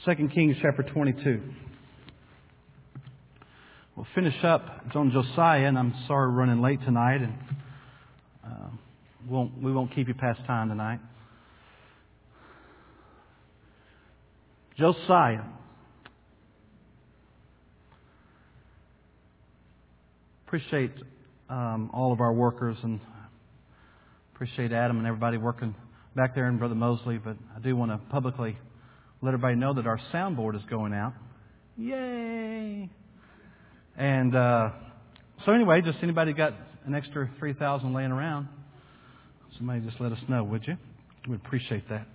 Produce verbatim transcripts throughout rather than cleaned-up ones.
Second Kings chapter twenty-two. We'll finish up. It's on Josiah, and I'm sorry we're running late tonight, and uh, won't, we won't keep you past time tonight. Josiah. Appreciate um, all of our workers, and appreciate Adam and everybody working back there and Brother Mosley, but I do want to publicly let everybody know that our soundboard is going out. Yay! And uh, so anyway, just anybody got an extra three thousand laying around, somebody just let us know, would you? We'd appreciate that.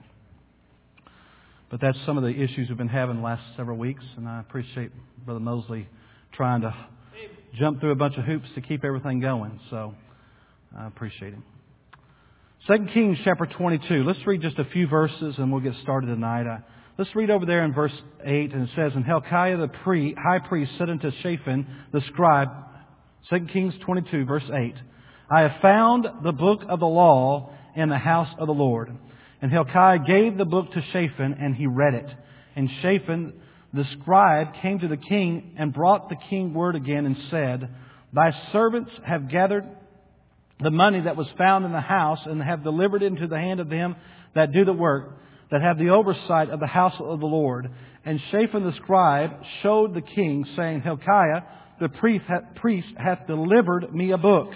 But that's some of the issues we've been having the last several weeks, and I appreciate Brother Mosley trying to jump through a bunch of hoops to keep everything going. So I appreciate him. Second Kings chapter twenty-two. Let's read just a few verses and we'll get started tonight. Uh, let's read over there in verse eight, and it says, And Hilkiah the pre, high priest said unto Shaphan the scribe, Second Kings twenty-two, verse eight, I have found the book of the law in the house of the Lord. And Hilkiah gave the book to Shaphan, and he read it. And Shaphan the scribe came to the king and brought the king word again and said, Thy servants have gathered the money that was found in the house, and have delivered it into the hand of them that do the work, that have the oversight of the house of the Lord. And Shaphan the scribe showed the king, saying, Hilkiah the priest hath delivered me a book.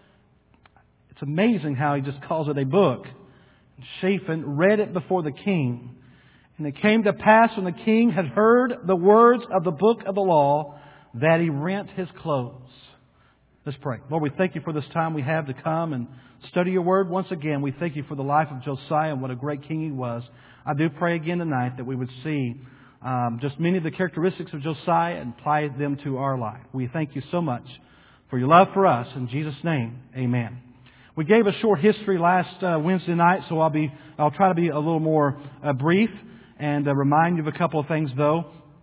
It's amazing how he just calls it a book. And Shaphan read it before the king. And it came to pass when the king had heard the words of the book of the law, that he rent his clothes. Let's pray. Lord, we thank you for this time we have to come and study your word. Once again, we thank you for the life of Josiah and what a great king he was. I do pray again tonight that we would see um, just many of the characteristics of Josiah and apply them to our life. We thank you so much for your love for us. In Jesus' name, amen. We gave a short history last uh, Wednesday night, so I'll be I'll try to be a little more uh, brief and uh, remind you of a couple of things, though.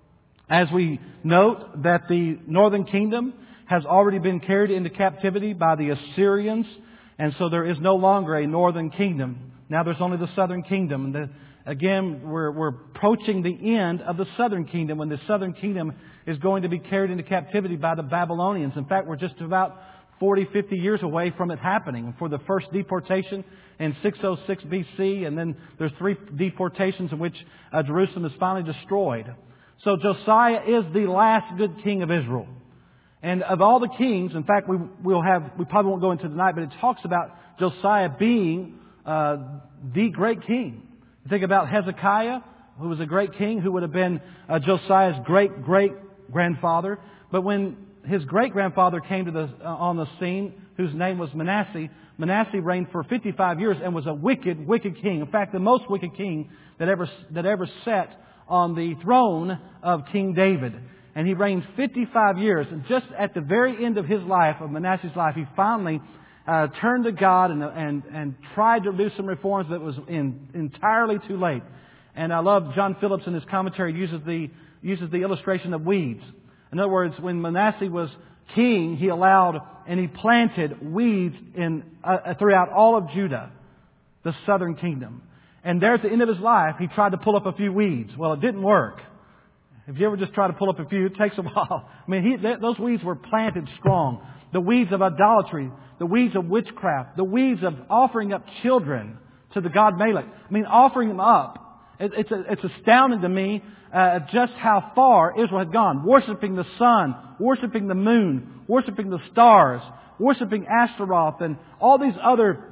As we note that the northern kingdom has already been carried into captivity by the Assyrians, and so there is no longer a northern kingdom. Now there's only the southern kingdom. And the, again, we're, we're approaching the end of the southern kingdom, when the southern kingdom is going to be carried into captivity by the Babylonians. In fact, we're just about forty, fifty years away from it happening. For the first deportation in six oh six B C, and then there's three deportations in which uh, Jerusalem is finally destroyed. So Josiah is the last good king of Israel. And of all the kings, in fact, we will have we probably won't go into tonight, but it talks about Josiah being uh, the great king. You think about Hezekiah, who was a great king, who would have been uh, Josiah's great great grandfather. But when his great grandfather came to the uh, on the scene, whose name was Manasseh, Manasseh reigned for fifty-five years and was a wicked, wicked king. In fact, the most wicked king that ever that ever sat on the throne of King David. And he reigned fifty-five years. And just at the very end of his life, of Manasseh's life, he finally uh, turned to God and, and, and tried to do some reforms, that was in, entirely too late. And I love John Phillips in his commentary uses the, uses the illustration of weeds. In other words, when Manasseh was king, he allowed and he planted weeds in, uh, throughout all of Judah, the southern kingdom. And there at the end of his life, he tried to pull up a few weeds. Well, it didn't work. If you ever just try to pull up a few, it takes a while. I mean, he, th- those weeds were planted strong. The weeds of idolatry, the weeds of witchcraft, the weeds of offering up children to the god Molech. I mean, offering them up. It, it's, a, it's astounding to me uh, just how far Israel had gone. Worshipping the sun, worshipping the moon, worshipping the stars, worshipping Ashtaroth, and all these other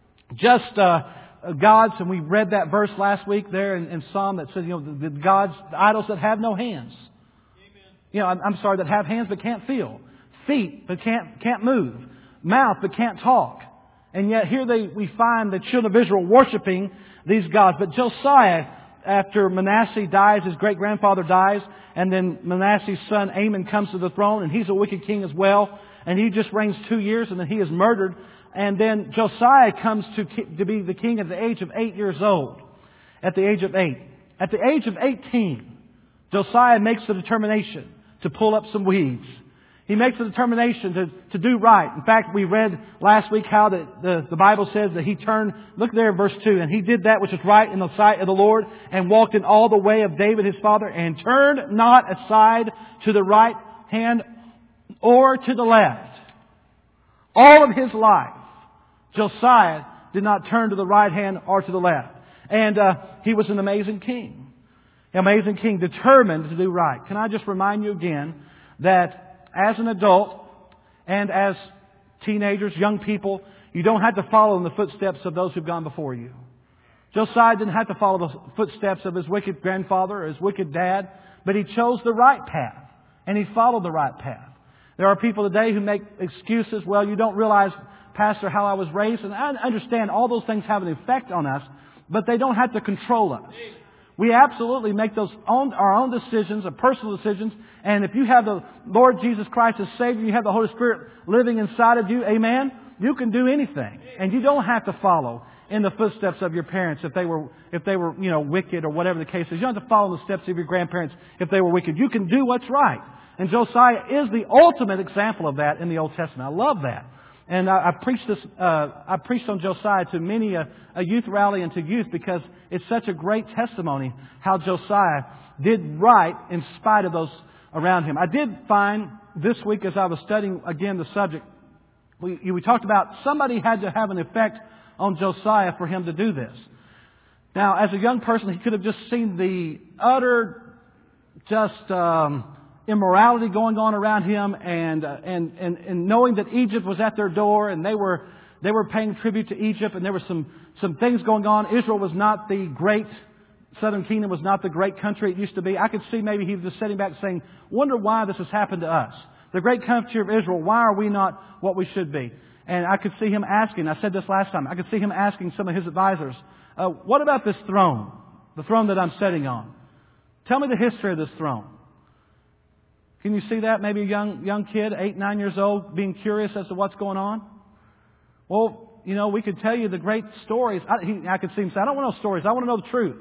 just Uh, gods. And we read that verse last week there in, in Psalm that says, you know, the, the gods, the idols that have no hands. Amen. You know, I'm, I'm sorry, that have hands but can't feel. Feet but can't can't move. Mouth but can't talk. And yet here they we find the children of Israel worshiping these gods. But Josiah, after Manasseh dies, his great grandfather dies, and then Manasseh's son Amon comes to the throne, and he's a wicked king as well. And he just reigns two years, and then he is murdered. And then Josiah comes to, to be the king at the age of eight years old. At the age of eight. At the age of eighteen, Josiah makes the determination to pull up some weeds. He makes a determination to, to do right. In fact, we read last week how the, the, the Bible says that he turned, look there in verse two, and he did that which was right in the sight of the Lord and walked in all the way of David his father and turned not aside to the right hand or to the left. All of his life, Josiah did not turn to the right hand or to the left. And uh, he was an amazing king. An amazing king, determined to do right. Can I just remind you again that as an adult and as teenagers, young people, you don't have to follow in the footsteps of those who've gone before you. Josiah didn't have to follow the footsteps of his wicked grandfather or his wicked dad, but he chose the right path and he followed the right path. There are people today who make excuses. Well, you don't realize, Pastor, how I was raised. And I understand all those things have an effect on us, but they don't have to control us. We absolutely make those own, our own decisions, our personal decisions. And if you have the Lord Jesus Christ as Savior, you have the Holy Spirit living inside of you, amen, you can do anything. And you don't have to follow in the footsteps of your parents if they were, if they were, you know, wicked or whatever the case is. You don't have to follow in the steps of your grandparents if they were wicked. You can do what's right. And Josiah is the ultimate example of that in the Old Testament. I love that. And I, I preached this. Uh, I preached on Josiah to many a, a youth rally and to youth because it's such a great testimony how Josiah did right in spite of those around him. I did find this week as I was studying again the subject, we, we talked about somebody had to have an effect on Josiah for him to do this. Now, as a young person, he could have just seen the utter, just. Um, immorality going on around him, and, uh, and and and knowing that Egypt was at their door, and they were they were paying tribute to Egypt, and there were some some things going on. Israel was not the great Southern Kingdom, was not the great country it used to be. I could see maybe he was just sitting back saying, "Wonder why this has happened to us? The great country of Israel. Why are we not what we should be?" And I could see him asking. I said this last time. I could see him asking some of his advisors, uh, "What about this throne? The throne that I'm sitting on? Tell me the history of this throne." Can you see that? Maybe a young young kid, eight, nine years old, being curious as to what's going on? Well, you know, we could tell you the great stories. I, he, I could see him say, "I don't want no stories. I want to know the truth."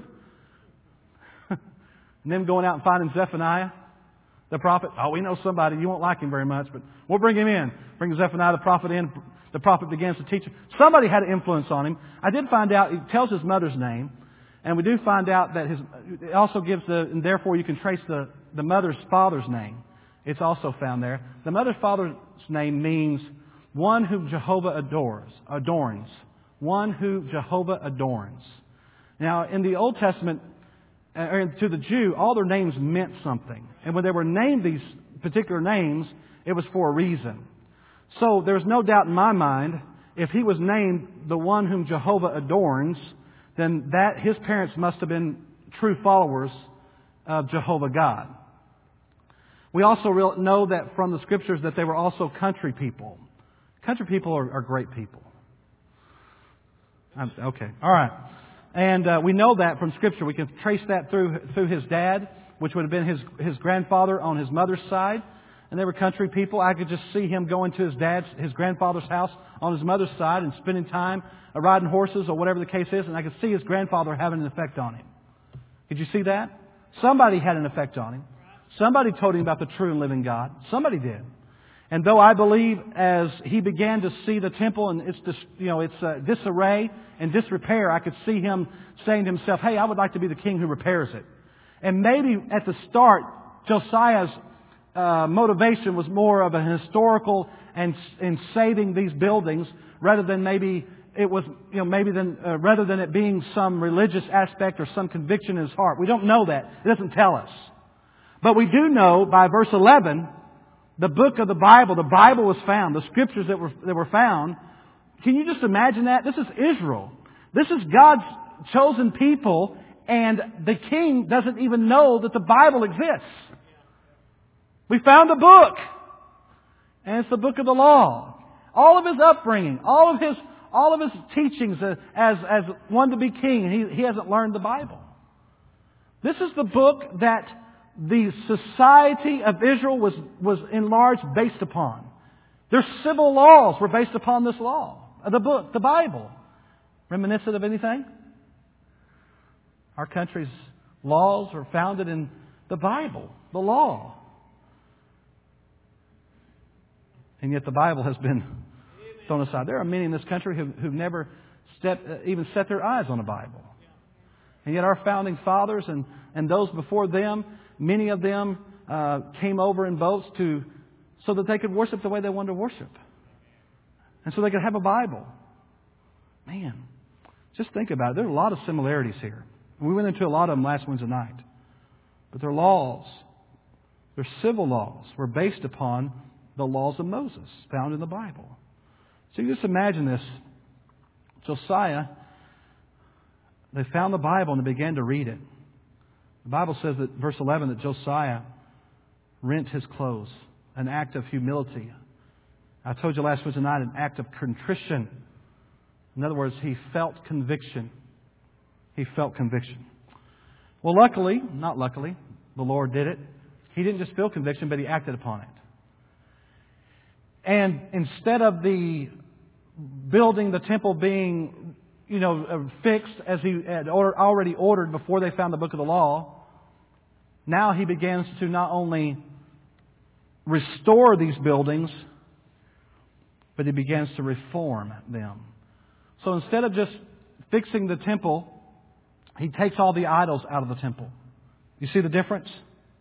And then going out and finding Zephaniah, the prophet. Oh, we know somebody. You won't like him very much, but we'll bring him in. Bring Zephaniah, the prophet, in. The prophet begins to teach him. Somebody had an influence on him. I did find out, he tells his mother's name. And we do find out that his, it also gives the, and therefore you can trace the, the mother's father's name. It's also found there. The mother's father's name means one whom Jehovah adores, adorns. One who Jehovah adorns. Now, in the Old Testament, or to the Jew, all their names meant something. And when they were named these particular names, it was for a reason. So there's no doubt in my mind, if he was named the one whom Jehovah adorns, then that his parents must have been true followers of Jehovah God. We also know that from the Scriptures that they were also country people. Country people are, are great people. I'm, okay, all right. And uh, we know that from Scripture. We can trace that through through his dad, which would have been his his grandfather on his mother's side. And they were country people. I could just see him going to his dad's, his grandfather's house on his mother's side and spending time uh, riding horses or whatever the case is. And I could see his grandfather having an effect on him. Did you see that? Somebody had an effect on him. Somebody told him about the true and living God. Somebody did. And though I believe as he began to see the temple and its, you know, its uh, disarray and disrepair, I could see him saying to himself, "Hey, I would like to be the king who repairs it." And maybe at the start, Josiah's uh, motivation was more of a historical and in saving these buildings rather than maybe it was, you know, maybe than uh, rather than it being some religious aspect or some conviction in his heart. We don't know that. It doesn't tell us. But we do know by verse eleven, the book of the Bible, the Bible was found, the Scriptures that were that were found. Can you just imagine that? This is Israel. This is God's chosen people, and the king doesn't even know that the Bible exists. We found a book, and it's the book of the law. All of his upbringing, all of his all of his teachings as as one to be king, he he hasn't learned the Bible. This is the book that the society of Israel was, was in large based upon. Their civil laws were based upon this law, the book, the Bible. Reminiscent of anything? Our country's laws are founded in the Bible, the law. And yet the Bible has been thrown aside. There are many in this country who, who've never stepped, uh, even set their eyes on a Bible. And yet our founding fathers and, and those before them, many of them uh, came over in boats to so that they could worship the way they wanted to worship. And so they could have a Bible. Man, just think about it. There are a lot of similarities here. We went into a lot of them last Wednesday night. But their laws, their civil laws, were based upon the laws of Moses found in the Bible. So you just imagine this. Josiah, they found the Bible and they began to read it. The Bible says that, verse eleven, that Josiah rent his clothes, an act of humility. I told you last Wednesday night, an act of contrition. In other words, he felt conviction. He felt conviction. Well, luckily, not luckily, the Lord did it. He didn't just feel conviction, but He acted upon it. And instead of the building the temple being, you know, fixed as He had already ordered before they found the book of the law, now He begins to not only restore these buildings, but He begins to reform them. So instead of just fixing the temple, He takes all the idols out of the temple. You see the difference?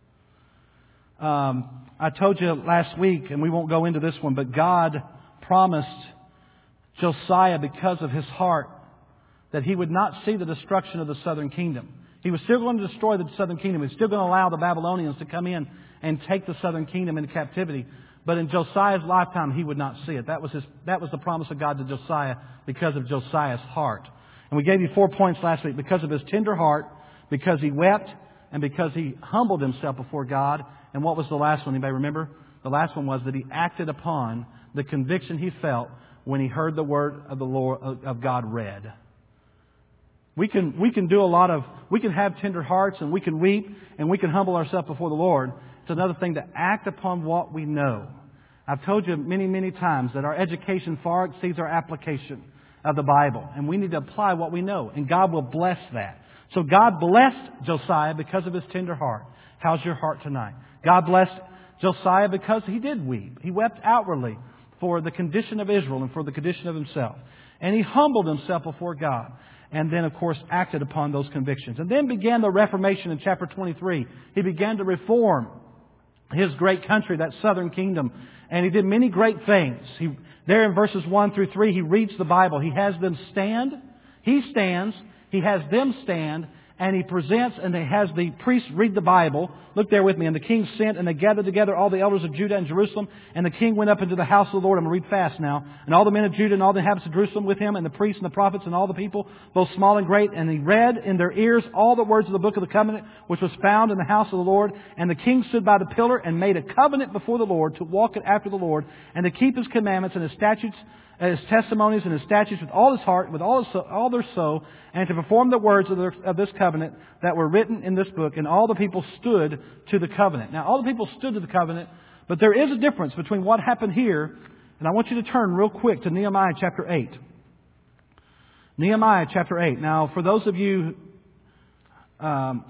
Um, I told you last week, and we won't go into this one, but God promised Josiah, because of his heart, that he would not see the destruction of the southern kingdom. He was still going to destroy the southern kingdom. He was still going to allow the Babylonians to come in and take the southern kingdom into captivity. But in Josiah's lifetime, he would not see it. That was his, that was the promise of God to Josiah because of Josiah's heart. And we gave you four points last week. Because of his tender heart, because he wept, and because he humbled himself before God. And what was the last one? Anybody remember? The last one was that he acted upon the conviction he felt when he heard the word of the Lord of God read. We can we can do a lot of we can have tender hearts and we can weep and we can humble ourselves before the Lord. It's another thing to act upon what we know. I've told you many, many times that our education far exceeds our application of the Bible. And we need to apply what we know. And God will bless that. So God blessed Josiah because of his tender heart. How's your heart tonight? God blessed Josiah because he did weep. He wept outwardly for the condition of Israel and for the condition of himself. And he humbled himself before God. And then, of course, acted upon those convictions. And then began the Reformation in chapter twenty-three. He began to reform his great country, that southern kingdom. And he did many great things. He, there in verses one through three, he reads the Bible. He has them stand. He stands. He has them stand. And he presents and he has the priests read the Bible. Look there with me. And the king sent and they gathered together all the elders of Judah and Jerusalem. And the king went up into the house of the Lord. I'm going to read fast now. And all the men of Judah and all the inhabitants of Jerusalem with him and the priests and the prophets and all the people, both small and great. And he read in their ears all the words of the book of the covenant, which was found in the house of the Lord. And the king stood by the pillar and made a covenant before the Lord to walk it after the Lord and to keep his commandments and his statutes, his testimonies and his statutes with all his heart, with all his soul, all their soul, and to perform the words of, their, of this covenant that were written in this book. And all the people stood to the covenant. Now, all the people stood to the covenant, but there is a difference between what happened here, and I want you to turn real quick to Nehemiah chapter eight. Nehemiah chapter eight. Now, for those of you um,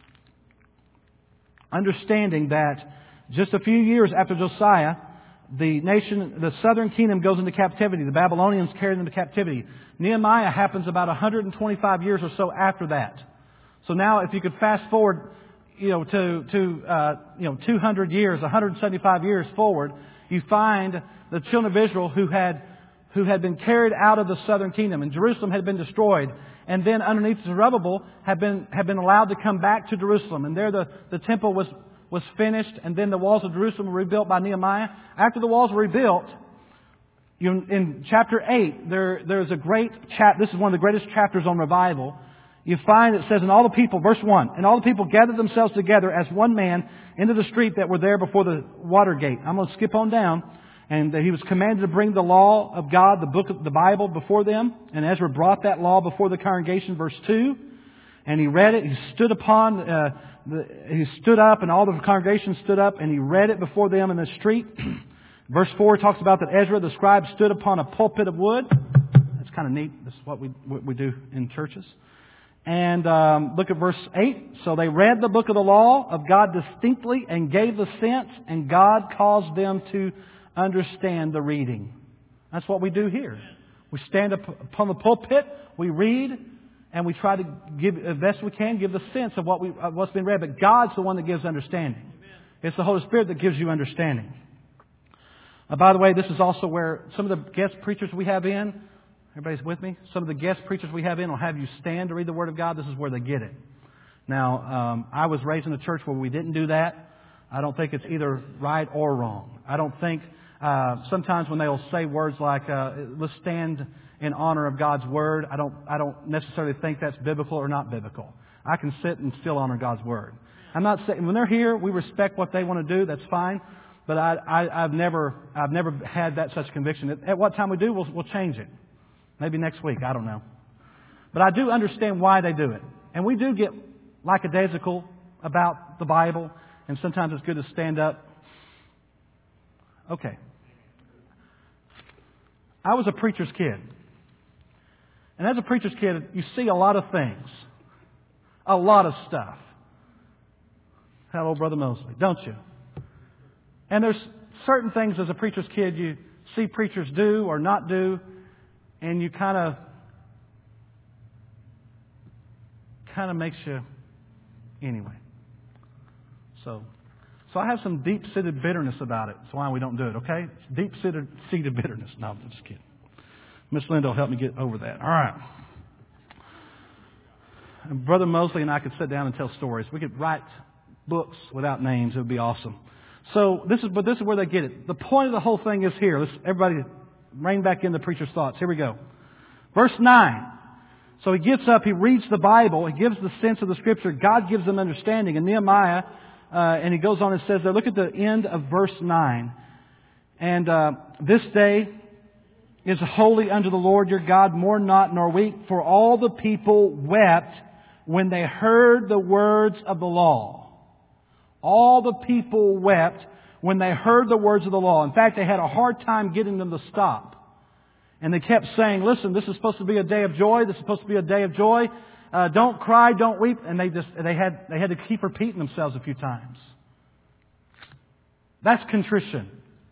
understanding that just a few years after Josiah, the nation, the southern kingdom goes into captivity. The Babylonians carry them into captivity. Nehemiah happens about one hundred twenty-five years or so after that. So now, if you could fast forward, you know, to to uh, you know two hundred years, one hundred seventy-five years forward, you find the children of Israel who had who had been carried out of the southern kingdom, and Jerusalem had been destroyed, and then underneath Zerubbabel had been had been allowed to come back to Jerusalem, and there the the temple was. was finished, and then the walls of Jerusalem were rebuilt by Nehemiah. After the walls were rebuilt, you, in chapter eight, there there's a great chap. This is one of the greatest chapters on revival. You find it says, and all the people, verse one, and all the people gathered themselves together as one man into the street that were there before the water gate. I'm going to skip on down. And he was commanded to bring the law of God, the book of the Bible, before them. And Ezra brought that law before the congregation, verse two. And he read it. He stood upon, uh, the, he stood up, and all the congregation stood up, and he read it before them in the street. Verse four talks about that Ezra, the scribe, stood upon a pulpit of wood. That's kind of neat. This is what we what we do in churches. And um, look at verse eight. So they read the book of the law of God distinctly and gave the sense, and God caused them to understand the reading. That's what we do here. We stand up upon the pulpit, we read, and we try to give, as best we can, give the sense of what we, of what's been read. But God's the one that gives understanding. It's the Holy Spirit that gives you understanding. Uh, by the way, this is also where some of the guest preachers we have in, everybody's with me? Some of the guest preachers we have in will have you stand to read the Word of God. This is where they get it. Now, um, I was raised in a church where we didn't do that. I don't think it's either right or wrong. I don't think uh, sometimes when they'll say words like uh, "let's stand in honor of God's Word," I don't I don't necessarily think that's biblical or not biblical. I can sit and still honor God's Word. I'm not saying when they're here, we respect what they want to do. That's fine. But I, I, I've never I've never had that such conviction. At, at what time we do, we'll, we'll change it. Maybe next week. I don't know. But I do understand why they do it, and we do get lackadaisical about the Bible. And sometimes it's good to stand up. Okay. I was a preacher's kid. And as a preacher's kid, you see a lot of things. A lot of stuff. Hello, Brother Mosley, don't you? And there's certain things as a preacher's kid you see preachers do or not do. And you kind of, kind of makes you, anyway. So, so I have some deep-seated bitterness about it. That's why we don't do it, okay? Deep-seated seated bitterness. No, I'm just kidding. Miss Linda will help me get over that. All right. And Brother Mosley and I could sit down and tell stories. We could write books without names. It would be awesome. So this is, but this is where they get it. The point of the whole thing is here. Let's everybody rein back in the preacher's thoughts. Here we go. Verse nine. So he gets up, he reads the Bible, he gives the sense of the Scripture. God gives them understanding. And Nehemiah, uh, and he goes on and says there, look at the end of verse nine. And uh, this day is holy unto the Lord your God, mourn not nor weep, for all the people wept when they heard the words of the law. All the people wept when they heard the words of the law. In fact, they had a hard time getting them to stop. And they kept saying, listen, this is supposed to be a day of joy. This is supposed to be a day of joy. Uh, don't cry, don't weep. And they just, they had, they had to keep repeating themselves a few times. That's contrition.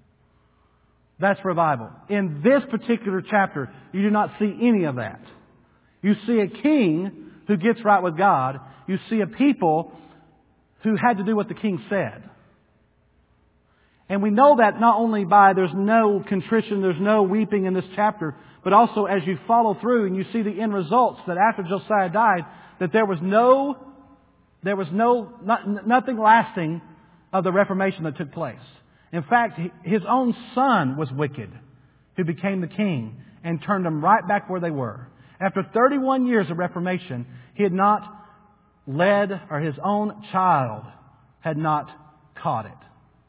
That's revival. In this particular chapter, you do not see any of that. You see a king who gets right with God. You see a people who had to do what the king said. And we know that not only by there's no contrition, there's no weeping in this chapter, but also as you follow through and you see the end results that after Josiah died, that there was no, there was no, not, nothing lasting of the Reformation that took place. In fact, his own son was wicked, who became the king and turned them right back where they were. After thirty-one years of Reformation, he had not led, or his own child had not caught it.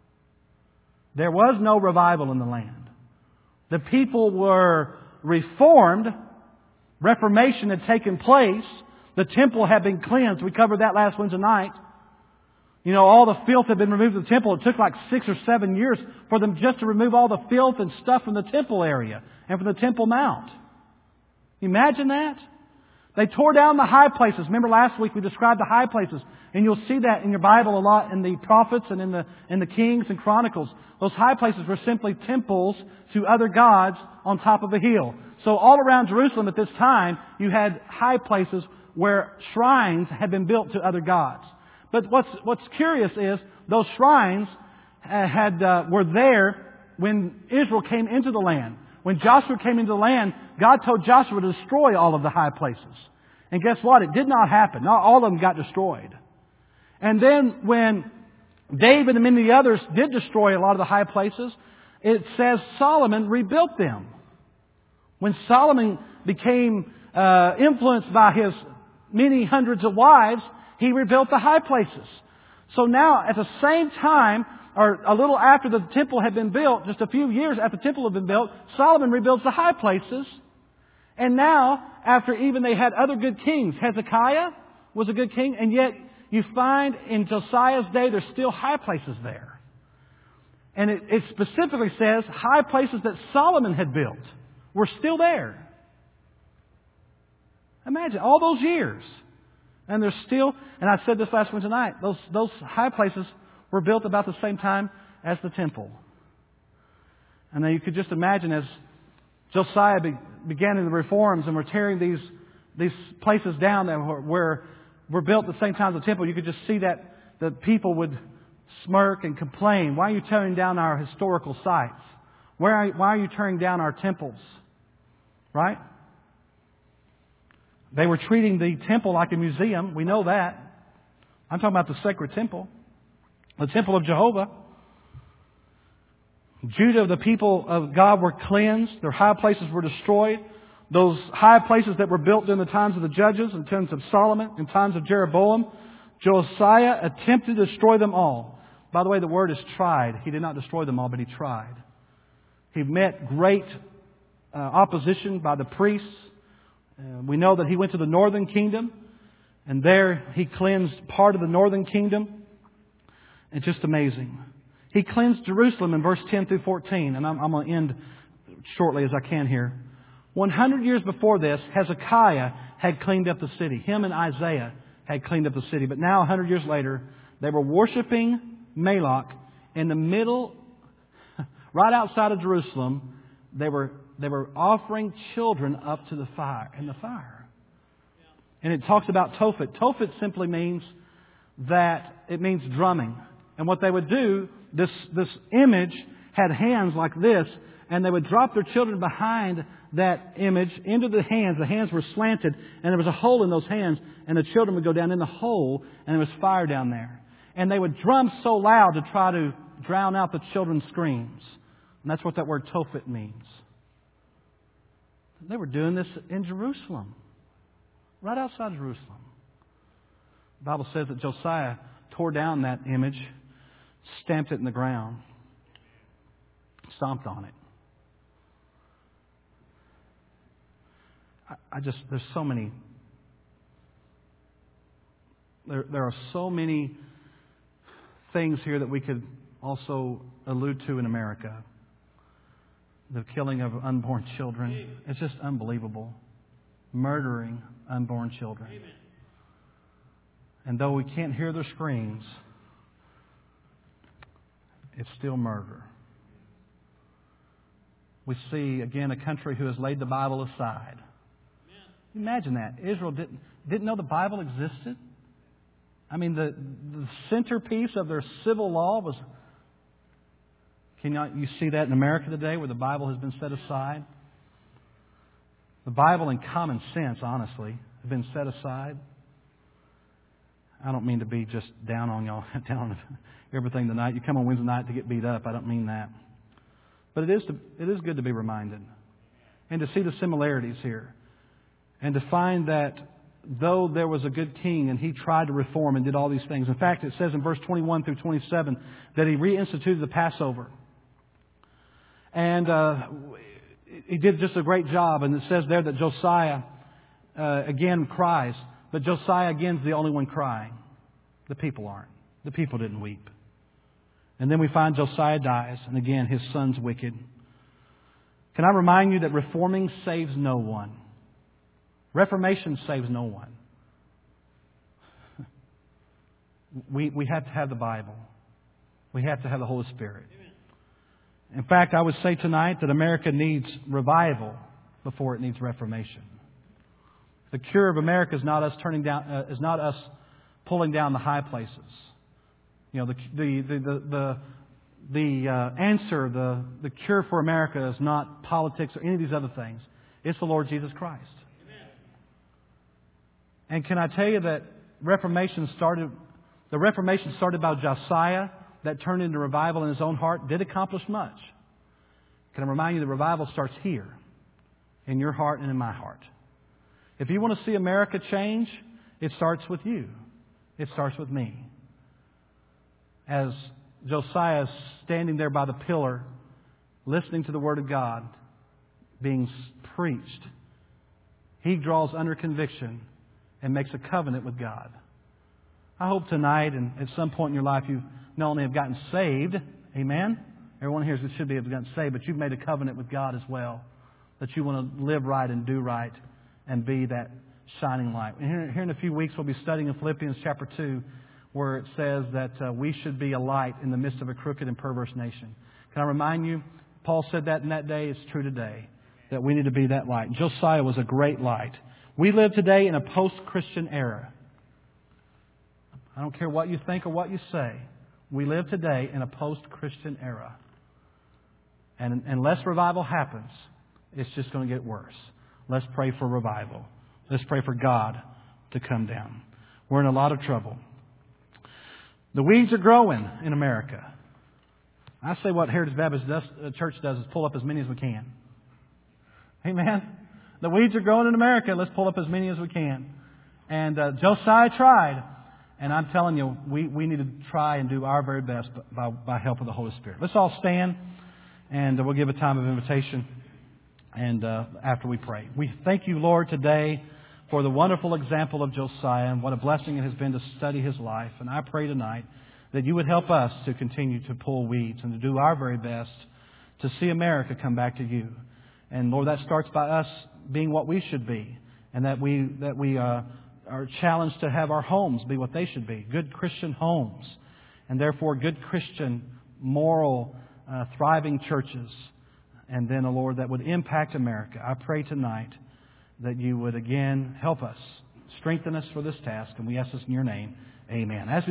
There was no revival in the land. The people were reformed. Reformation had taken place. The temple had been cleansed. We covered that last Wednesday night. You know, all the filth had been removed from the temple. It took like six or seven years for them just to remove all the filth and stuff from the temple area and from the Temple Mount. Imagine that. They tore down the high places. Remember last week we described the high places. And you'll see that in your Bible a lot in the prophets and in the, in the Kings and Chronicles. Those high places were simply temples to other gods on top of a hill. So all around Jerusalem at this time, you had high places where shrines had been built to other gods. But what's, what's curious is those shrines had, uh, were there when Israel came into the land. When Joshua came into the land, God told Joshua to destroy all of the high places. And guess what? It did not happen. Not all of them got destroyed. And then when David and many others did destroy a lot of the high places, it says Solomon rebuilt them. When Solomon became uh, influenced by his many hundreds of wives, he rebuilt the high places. So now, at the same time, or a little after the temple had been built, just a few years after the temple had been built, Solomon rebuilds the high places. And now, after even they had other good kings, Hezekiah was a good king, and yet you find in Josiah's day there's still high places there. And it, it specifically says high places that Solomon had built were still there. Imagine all those years. And there's still, and I said this last Wednesday night, those, those high places were built about the same time as the temple. And then you could just imagine as Josiah be, began in the reforms and were tearing these these places down that were, were, were built at the same time as the temple, you could just see that the people would smirk and complain. Why are you tearing down our historical sites? Why are, why are you tearing down our temples? Right? They were treating the temple like a museum. We know that. I'm talking about the sacred temple. The temple of Jehovah. Judah, the people of God, were cleansed. Their high places were destroyed. Those high places that were built during the times of the judges, in times of Solomon, in times of Jeroboam, Josiah attempted to destroy them all. By the way, the word is tried. He did not destroy them all, but he tried. He met great uh, opposition by the priests. Uh, we know that he went to the northern kingdom, and there he cleansed part of the northern kingdom. It's just amazing. He cleansed Jerusalem in verse ten through fourteen, and I'm, I'm going to end shortly as I can here. one hundred years before this, Hezekiah had cleaned up the city. Him and Isaiah had cleaned up the city. But now, one hundred years later, they were worshiping Moloch in the middle, right outside of Jerusalem. They were they were offering children up to the fire, in the fire. And it talks about Tophet. Tophet simply means that it means drumming. And what they would do, this this image had hands like this, and they would drop their children behind that image into the hands. The hands were slanted, and there was a hole in those hands, and the children would go down in the hole, and there was fire down there. And they would drum so loud to try to drown out the children's screams. And that's what that word Tophet means. They were doing this in Jerusalem, right outside Jerusalem. The Bible says that Josiah tore down that image, stamped it in the ground, stomped on it. I, I just, there's so many, there, there are so many things here that we could also allude to in America. The killing of unborn children. It's just unbelievable. Murdering unborn children. And though we can't hear their screams, it's still murder. We see, again, a country who has laid the Bible aside. Imagine that. Israel didn't, didn't know the Bible existed. I mean, the, the centerpiece of their civil law was... Can you see that in America today where the Bible has been set aside? The Bible and common sense, honestly, have been set aside. I don't mean to be just down on y'all, down on everything tonight. You come on Wednesday night to get beat up. I don't mean that. But it is to, it is good to be reminded and to see the similarities here and to find that though there was a good king and he tried to reform and did all these things. In fact, it says in verse twenty-one through twenty-seven that he reinstituted the Passover. And uh, he did just a great job. And it says there that Josiah, uh, again, cries. But Josiah, again, is the only one crying. The people aren't. The people didn't weep. And then we find Josiah dies. And again, his son's wicked. Can I remind you that reforming saves no one? Reformation saves no one. We, we have to have the Bible. We have to have the Holy Spirit. In fact, I would say tonight that America needs revival before it needs reformation. The cure of America is not us turning down, uh, is not us pulling down the high places. You know, the the the the the, the uh, answer, the the cure for America is not politics or any of these other things. It's the Lord Jesus Christ. Amen. And can I tell you that Reformation started? The Reformation started by Josiah. That turned into revival in his own heart, did accomplish much. Can I remind you that revival starts here, in your heart and in my heart. If you want to see America change, it starts with you. It starts with me. As Josiah is standing there by the pillar, listening to the Word of God being preached, he draws under conviction and makes a covenant with God. I hope tonight and at some point in your life you not only have gotten saved, amen? Everyone here should be have gotten saved, but you've made a covenant with God as well. That you want to live right and do right and be that shining light. And here, here in a few weeks we'll be studying in Philippians chapter two where it says that uh, we should be a light in the midst of a crooked and perverse nation. Can I remind you, Paul said that in that day. It's true today, that we need to be that light. And Josiah was a great light. We live today in a post-Christian era. I don't care what you think or what you say. We live today in a post-Christian era. And unless revival happens, it's just going to get worse. Let's pray for revival. Let's pray for God to come down. We're in a lot of trouble. The weeds are growing in America. I say what Heritage Baptist does, uh, Church does is pull up as many as we can. Amen. The weeds are growing in America. Let's pull up as many as we can. And uh, Josiah tried. And I'm telling you, we, we need to try and do our very best by, by help of the Holy Spirit. Let's all stand, and we'll give a time of invitation and uh, after we pray. We thank you, Lord, today for the wonderful example of Josiah and what a blessing it has been to study his life. And I pray tonight that you would help us to continue to pull weeds and to do our very best to see America come back to you. And Lord, that starts by us being what we should be, and that we that we uh, are challenged to have our homes be what they should be, good Christian homes, and therefore good Christian, moral, uh, thriving churches. And then, oh Lord, that would impact America. I pray tonight that you would again help us, strengthen us for this task, and we ask this in your name. Amen. As we